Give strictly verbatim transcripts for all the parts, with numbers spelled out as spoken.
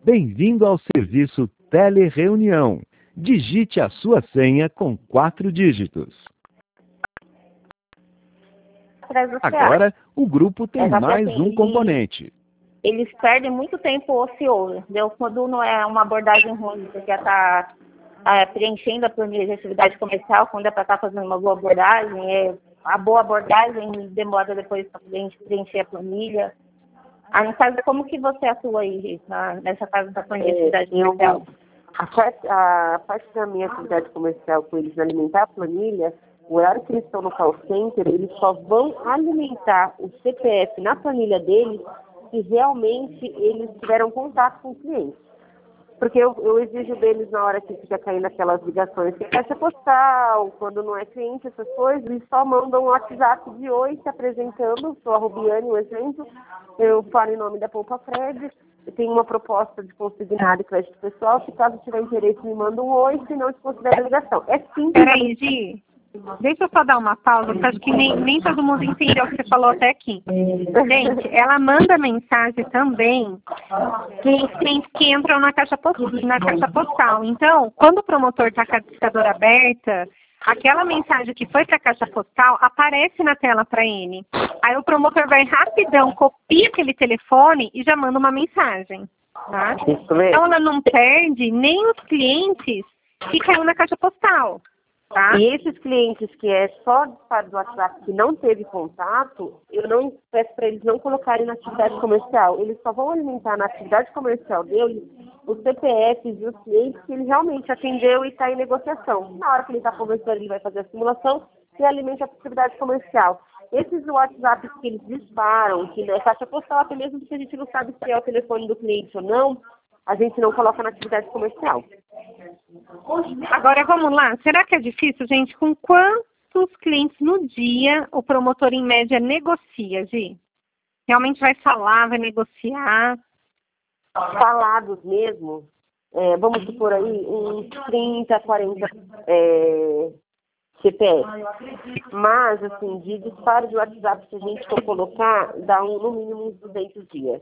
Bem-vindo ao serviço Telereunião. Digite a sua senha com quatro dígitos. Agora, o grupo tem mais um componente. Eles perdem muito tempo ocioso, entendeu? Quando não é uma abordagem ruim, você já está é, preenchendo a planilha de atividade comercial, quando é para estar fazendo uma boa abordagem, é, a boa abordagem demora depois para preencher a planilha. Ah, no caso, como que você atua aí, na, nessa casa da planilha de atividade é, comercial? Eu, a, parte, a parte da minha atividade comercial com eles alimentar a planilha, o horário que eles estão no call center, eles só vão alimentar o C P F na planilha deles se realmente eles tiveram contato com o cliente. Porque eu, eu exijo deles na hora que fica caindo aquelas ligações, que é caixa postal, quando não é cliente, essas coisas, eles só mandam um WhatsApp de oi se apresentando, sou a Rubiane, um exemplo, eu falo em nome da Poupa Fred, eu tenho uma proposta de consignado e crédito pessoal, se caso tiver interesse me manda um oi, se não desconsidera a ligação. É simples. Peraí, Gi. Deixa eu só dar uma pausa, porque acho que nem, nem todo mundo entendeu o que você falou até aqui. Gente, ela manda mensagem também para os clientes que entram na caixa, postal, na caixa postal. Então, quando o promotor está com a discadora aberta, aquela mensagem que foi para a caixa postal aparece na tela para ele. Aí o promotor vai rapidão, copia aquele telefone e já manda uma mensagem. Tá? Então, ela não perde nem os clientes que caiu na caixa postal. Tá? E esses clientes que é só disparo do WhatsApp que não teve contato, eu não peço para eles não colocarem na atividade comercial. Eles só vão alimentar na atividade comercial deles os C P Fs e os clientes que ele realmente atendeu e está em negociação. Na hora que ele está conversando, ele vai fazer a simulação e alimenta a atividade comercial. Esses WhatsApps que eles disparam, que é caixa postal, até mesmo se a gente não sabe se é o telefone do cliente ou não, a gente não coloca na atividade comercial. Agora vamos lá, será que é difícil, gente? Com quantos clientes no dia o promotor em média negocia, Gi? Realmente vai falar, vai negociar? Falados mesmo, é, vamos supor aí uns trinta, quarenta é, C P F. Mas, assim, de disparo de WhatsApp, se a gente for colocar, dá um, no mínimo uns duzentos dias.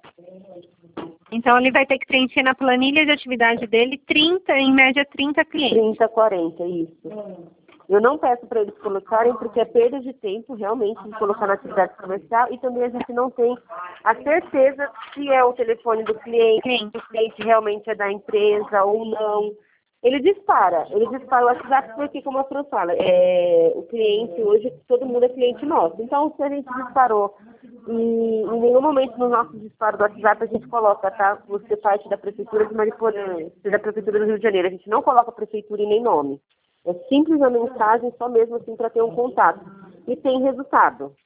Então, ele vai ter que preencher na planilha de atividade dele trinta, em média, trinta clientes. trinta, quarenta, isso. Eu não peço para eles colocarem, porque é perda de tempo, realmente, de colocar na atividade comercial, e também a gente não tem a certeza se é o telefone do cliente, se o cliente realmente é da empresa ou não. Ele dispara, ele dispara o WhatsApp porque, como a Fran fala, é, o cliente hoje, todo mundo é cliente nosso. Então, se a gente disparou e em nenhum momento no nosso disparo do WhatsApp a gente coloca, tá? Você parte da Prefeitura de Mariporã, da Prefeitura do Rio de Janeiro, a gente não coloca Prefeitura e nem nome. É simples a mensagem, só mesmo assim para ter um contato. E tem resultado.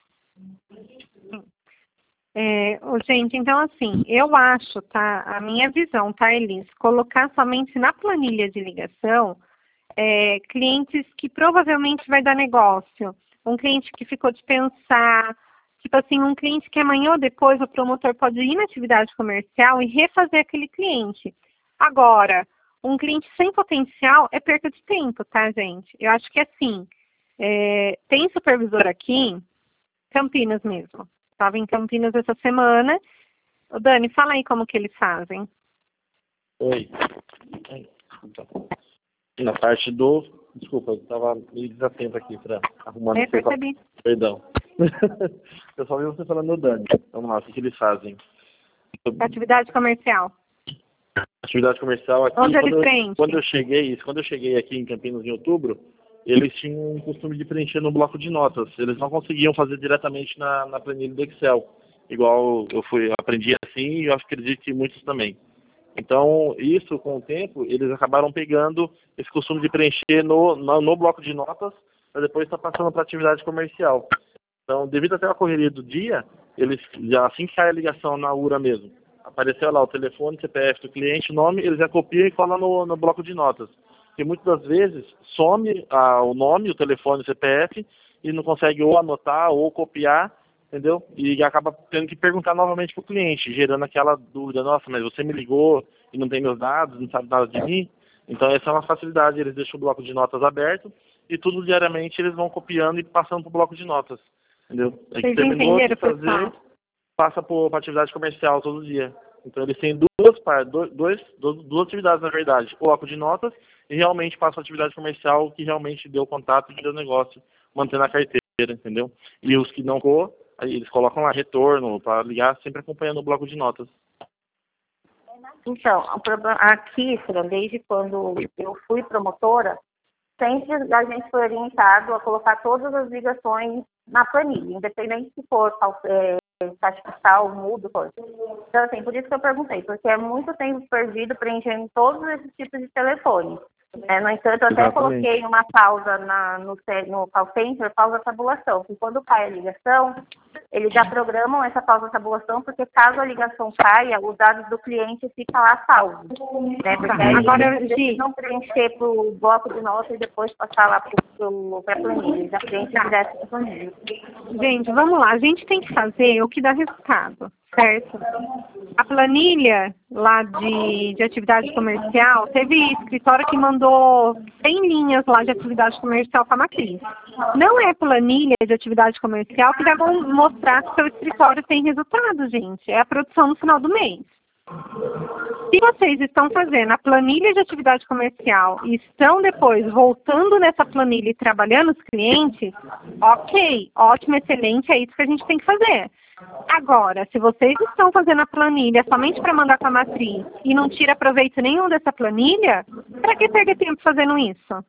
É, gente, então assim, eu acho, tá, a minha visão, tá, Elis, colocar somente na planilha de ligação é, clientes que provavelmente vai dar negócio, um cliente que ficou de pensar, tipo assim, um cliente que amanhã ou depois o promotor pode ir na atividade comercial e refazer aquele cliente. Agora, um cliente sem potencial é perca de tempo, tá, gente? Eu acho que assim, é, tem supervisor aqui, Campinas mesmo. Estava em Campinas essa semana. Ô, Dani, fala aí como que eles fazem. Oi. Na parte do... Desculpa, eu estava meio desatento aqui para arrumar... É, percebi. Perdão. Eu só vi você falando do Dani. Vamos lá, o que, que eles fazem? Atividade comercial. Atividade comercial aqui... Onde quando, eles eu, preenchem? quando eu cheguei, quando eu cheguei aqui em Campinas em outubro, eles tinham um costume de preencher no bloco de notas. Eles não conseguiam fazer diretamente na, na planilha do Excel. Igual eu fui, eu aprendi assim e eu acredito que muitos também. Então, isso, com o tempo, eles acabaram pegando esse costume de preencher no, no, no bloco de notas, para depois estar tá passando para a atividade comercial. Então, devido até a correria do dia, eles já assim que cai a ligação na U R A mesmo, apareceu lá o telefone, C P F do cliente, nome, eles já copiam e colam no, no bloco de notas. Porque muitas das vezes some ah, o nome, o telefone, o C P F e não consegue ou anotar ou copiar, entendeu? E acaba tendo que perguntar novamente para o cliente, gerando aquela dúvida, nossa, mas você me ligou e não tem meus dados, não sabe nada de mim? Então essa é uma facilidade, eles deixam o bloco de notas aberto e tudo diariamente eles vão copiando e passando para o bloco de notas, entendeu? Aí que terminou de fazer, passa para a atividade comercial todo dia. Então eles têm duas, dois, dois, duas atividades, na verdade. O bloco de notas e realmente passa a atividade comercial que realmente deu contato e deu negócio, mantendo a carteira, entendeu? E os que não ficou, aí eles colocam lá retorno para ligar, sempre acompanhando o bloco de notas. Então, o problema aqui, Fran, desde quando eu fui promotora, sempre a gente foi orientado a colocar todas as ligações na planilha, independente se for é, taxa fiscal, mudo, coisa. Então, assim, por isso que eu perguntei, porque é muito tempo perdido preenchendo todos esses tipos de telefone. É, no entanto, eu até Exatamente. coloquei uma pausa na, no, no call center, pausa tabulação, que quando cai a ligação, eles já programam essa pausa tabulação, porque caso a ligação caia, os dados do cliente ficam lá salvos. Né? Porque aí Agora, eles não preencher para o bloco de notas e depois passar lá para a planilha, já preenche direto para a planilha. gente, vamos lá. A gente tem que fazer o que dá resultado, certo? A planilha lá de, de atividade comercial, teve escritório que mandou cem linhas lá de atividade comercial para a matriz. Não é planilha de atividade comercial que vai mostrar que seu escritório tem resultado, gente. É a produção no final do mês. Se vocês estão fazendo a planilha de atividade comercial e estão depois voltando nessa planilha e trabalhando os clientes, ok, ótimo, excelente, é isso que a gente tem que fazer. Agora, se vocês estão fazendo a planilha somente para mandar para a matriz e não tira proveito nenhum dessa planilha, para que perder tempo fazendo isso?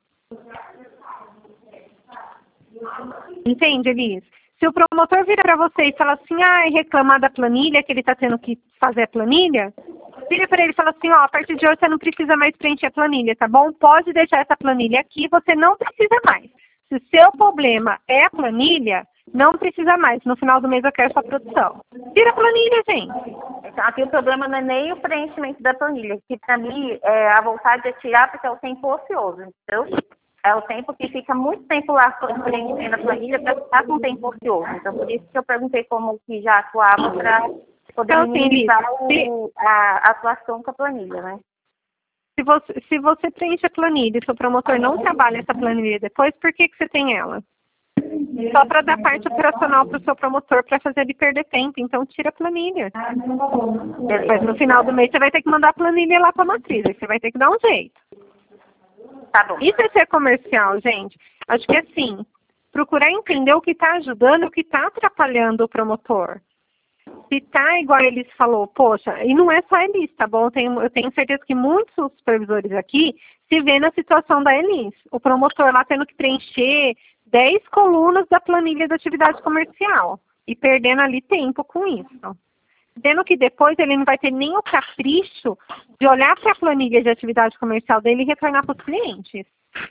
Entende, Elis? Se o promotor vira para você e fala assim, ah, é reclamar da planilha, que ele está tendo que fazer a planilha, vira para ele e fala assim, ó, a partir de hoje você não precisa mais preencher a planilha, tá bom? Pode deixar essa planilha aqui, você não precisa mais. Se o seu problema é a planilha, não precisa mais. No final do mês eu quero sua produção. Tira a planilha, gente. Aqui o problema não é nem o preenchimento da planilha, que para mim é a vontade de tirar porque é o tempo ocioso, entendeu? É o tempo que fica muito tempo lá preenchendo a planilha para ficar com o tempo ocioso. Então, por isso que eu perguntei como que já atuava para poder Então, minimizar se, o, a, a atuação com a planilha, né? Se você, se você preenche a planilha e seu promotor não trabalha essa planilha depois, por que, que você tem ela? Só para dar parte operacional para o seu promotor para fazer ele perder tempo. Então, tira a planilha. Mas no final do mês você vai ter que mandar a planilha lá para a matriz. Aí você vai ter que dar um jeito. Tá bom. Isso é ser comercial, gente. Acho que assim, procurar entender o que está ajudando e o que está atrapalhando o promotor. Se tá igual eles falou, poxa, e não é só a Elis, tá bom? Eu tenho, eu tenho certeza que muitos supervisores aqui se vê na situação da Elis. O promotor lá tendo que preencher dez colunas da planilha da atividade comercial e perdendo ali tempo com isso. Sendo que depois ele não vai ter nem o capricho de olhar para a planilha de atividade comercial dele e retornar para os clientes.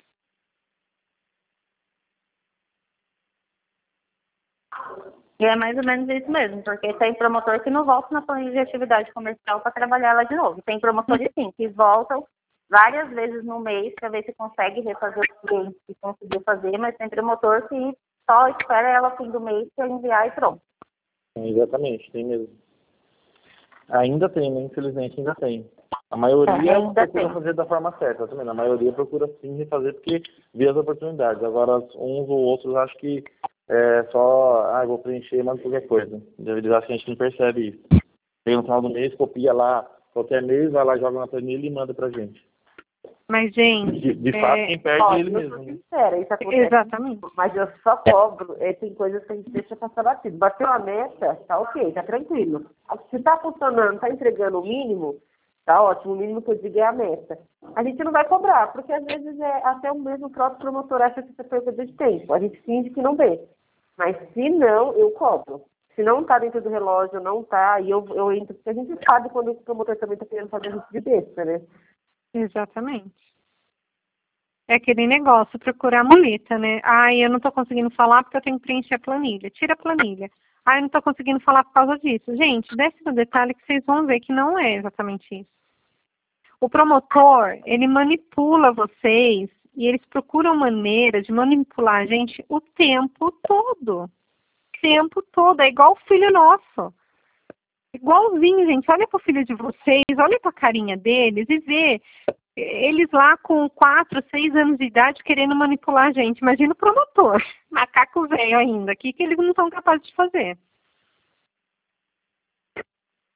E é mais ou menos isso mesmo, porque tem promotor que não volta na planilha de atividade comercial para trabalhar lá de novo. Tem promotores, sim, que voltam várias vezes no mês para ver se consegue refazer os clientes que conseguiu fazer, mas tem promotor que só espera ela fim do mês para enviar e pronto. Exatamente, tem mesmo. Ainda tem, né? Infelizmente ainda tem. A maioria é, procura tem. fazer da forma certa também. A maioria procura sim refazer porque vê as oportunidades. Agora, uns ou outros acho que é só, ah, vou preencher e mando qualquer coisa. Eles acham que a gente não percebe isso. Tem no final do mês, copia lá, qualquer mês, vai lá, joga na planilha e manda pra gente. Mas, gente... De, de é... fato, quem perde Ó, é ele eu mesmo. sou Né? sincera, isso acontece. Exatamente. Mas eu só cobro, é, tem coisas que a gente deixa passar batido. Bateu a meta, tá ok, tá tranquilo. Se tá funcionando, tá entregando o mínimo, tá ótimo, o mínimo que eu digo é a meta. A gente não vai cobrar, porque às vezes é até o mesmo próprio promotor acha que você foi perda de tempo. A gente finge que não vê. Mas se não, eu cobro. Se não tá dentro do relógio, não tá, e eu, eu entro, porque a gente sabe quando o promotor também tá querendo fazer isso de besta, né? Exatamente. É aquele negócio, procurar a muleta, né? Ai, eu não tô conseguindo falar porque eu tenho que preencher a planilha. Tira a planilha. Ai, eu não tô conseguindo falar por causa disso. Gente, desce no detalhe que vocês vão ver que não é exatamente isso. O promotor, ele manipula vocês e eles procuram maneira de manipular a gente o tempo todo. O tempo todo. É igual o filho nosso. Igualzinho, gente. Olha pro filho de vocês, olha pra carinha deles e vê eles lá com quatro, seis anos de idade querendo manipular a gente. Imagina o promotor, macaco velho ainda. O que, que eles não são capazes de fazer?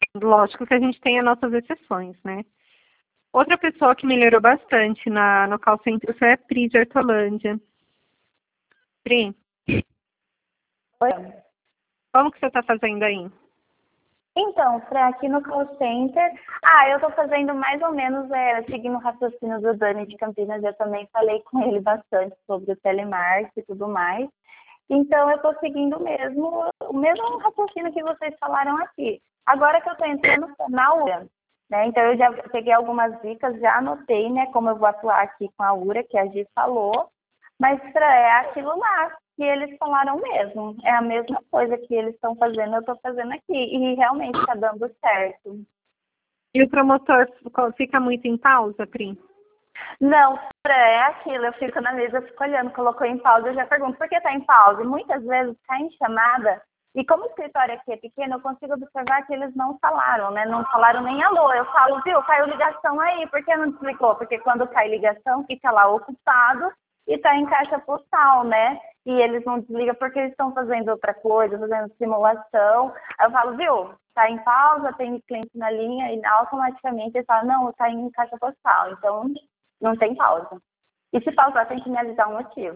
Lógico que a gente tem as nossas exceções, né? Outra pessoa que melhorou bastante na, no call center foi a Pri de Hortolândia. Pri, Oi. como que você está fazendo aí? Então, para aqui no call center, ah, eu estou fazendo mais ou menos, é, seguindo o raciocínio do Dani de Campinas, eu também falei com ele bastante sobre o telemarketing e tudo mais. Então, eu estou seguindo mesmo, o mesmo raciocínio que vocês falaram aqui. Agora que eu estou entrando na U R A, né? Então, eu já peguei algumas dicas, já anotei, né, como eu vou atuar aqui com a U R A, que a Gi falou, mas pra, é aquilo lá que eles falaram mesmo. É a mesma coisa que eles estão fazendo, eu estou fazendo aqui. E realmente está dando certo. E o promotor fica muito em pausa, Pri? Não, é aquilo, eu fico na mesa, eu fico olhando, colocou em pausa, eu já pergunto, por que está em pausa? E muitas vezes está em chamada, e como o escritório aqui é pequeno, eu consigo observar que eles não falaram, né? Não falaram nem alô. Eu falo, viu, caiu ligação aí, por que não desligou? Porque quando cai ligação, fica lá ocupado e está em caixa postal, né? E eles não desligam porque eles estão fazendo outra coisa, fazendo simulação. Aí eu falo, viu, está em pausa, tem cliente na linha, e automaticamente eles falam, não, está em caixa postal, então não tem pausa. E se pausar, tem que me avisar o motivo.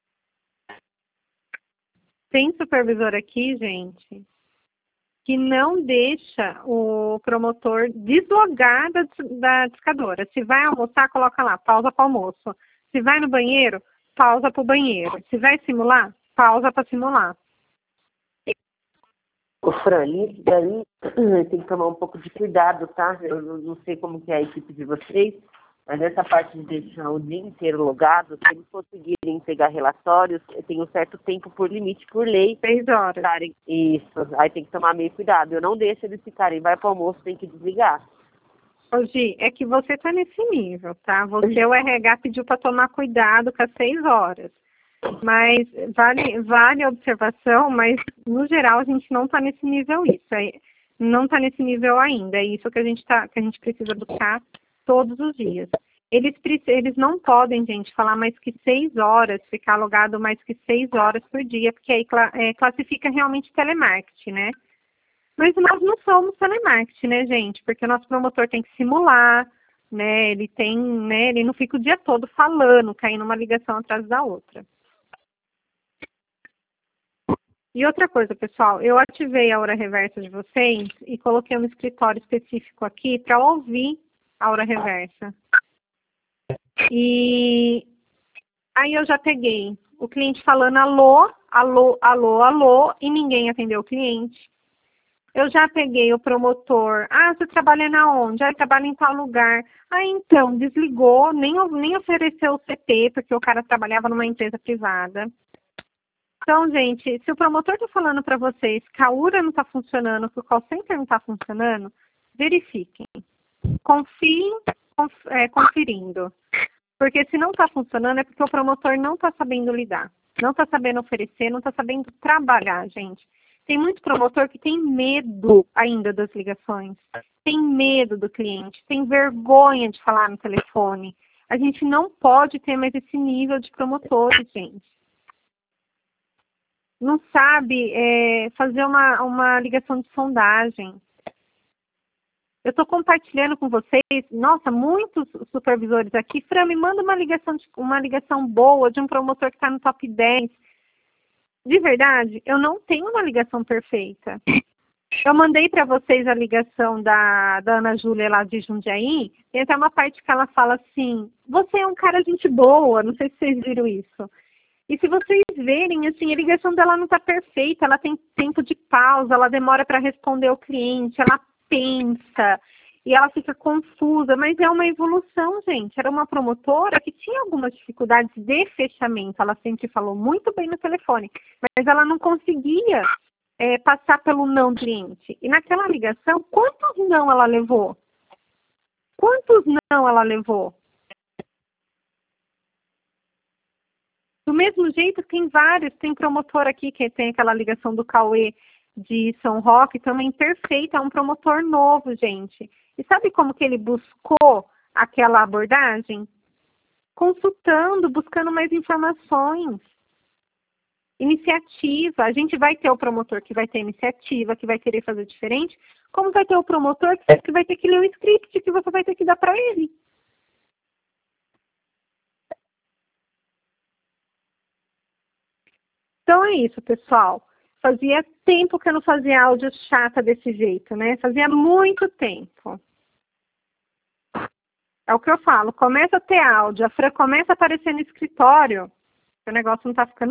Tem supervisor aqui, gente, que não deixa o promotor deslogar da, da discadora. Se vai almoçar, coloca lá, pausa para almoço. Se vai no banheiro, pausa para o banheiro. Se vai simular, pausa para simular. Ô, Fran, isso daí tem que tomar um pouco de cuidado, tá? Eu não sei como que é a equipe de vocês, mas essa parte de deixar o dia inteiro logado, se eles conseguirem pegar relatórios, tem um certo tempo por limite, por lei. Seis horas. Ficarem, isso, aí tem que tomar meio cuidado. Eu não deixo eles ficarem, vai para o almoço, tem que desligar. Ô, Gi, é que você tá nesse nível, tá? Você, o R H, pediu para tomar cuidado com as seis horas. Mas vale, vale a observação, mas no geral a gente não tá nesse nível isso. É, não tá nesse nível ainda. É isso que a gente, tá, que a gente precisa buscar todos os dias. Eles, eles não podem, gente, falar mais que seis horas, ficar logado mais que seis horas por dia, porque aí é, classifica realmente telemarketing, né? Mas nós não somos telemarketing, né, gente? Porque o nosso promotor tem que simular, né? Ele tem, né? Ele não fica o dia todo falando, caindo uma ligação atrás da outra. E outra coisa, pessoal, eu ativei a hora reversa de vocês e coloquei um escritório específico aqui para ouvir a hora reversa. E aí eu já peguei o cliente falando alô, alô, alô, alô, e ninguém atendeu o cliente. Eu já peguei o promotor. Ah, você trabalha na onde? Ah, eu trabalho em tal lugar. Ah, então, desligou, nem, nem ofereceu o C P, porque o cara trabalhava numa empresa privada. Então, gente, se o promotor está falando para vocês que a U R A não está funcionando, que o call center não está funcionando, verifiquem. Confiem conf, é, conferindo. Porque se não está funcionando é porque o promotor não está sabendo lidar. Não está sabendo oferecer, não está sabendo trabalhar, gente. Tem muito promotor que tem medo ainda das ligações, tem medo do cliente, tem vergonha de falar no telefone. A gente não pode ter mais esse nível de promotores, gente. Não sabe é, fazer uma, uma ligação de sondagem. Eu estou compartilhando com vocês, nossa, muitos supervisores aqui. Fran, me manda uma ligação, de, uma ligação boa de um promotor que está no top dez. De verdade, eu não tenho uma ligação perfeita. Eu mandei para vocês a ligação da, da Ana Júlia lá de Jundiaí. Tem até uma parte que ela fala assim, você é um cara gente boa, não sei se vocês viram isso. E se vocês verem, assim, a ligação dela não está perfeita, ela tem tempo de pausa, ela demora para responder ao cliente, ela pensa e ela fica confusa, mas é uma evolução, gente. Era uma promotora que tinha algumas dificuldades de fechamento, ela sempre falou muito bem no telefone, mas ela não conseguia é, passar pelo não cliente. E naquela ligação, quantos não ela levou? Quantos não ela levou? Do mesmo jeito, tem vários, tem promotor aqui que tem aquela ligação do Cauê de São Roque, também perfeita, é um promotor novo, gente. E sabe como que ele buscou aquela abordagem? Consultando, buscando mais informações. iniciativa. A gente vai ter o promotor que vai ter iniciativa, que vai querer fazer diferente, como vai ter o promotor que vai ter que ler o script que você vai ter que dar para ele. Então é isso, pessoal. Fazia tempo que eu não fazia áudio chata desse jeito, né? Fazia muito tempo. É o que eu falo, começa a ter áudio, a Fran começa a aparecer no escritório, o negócio não tá ficando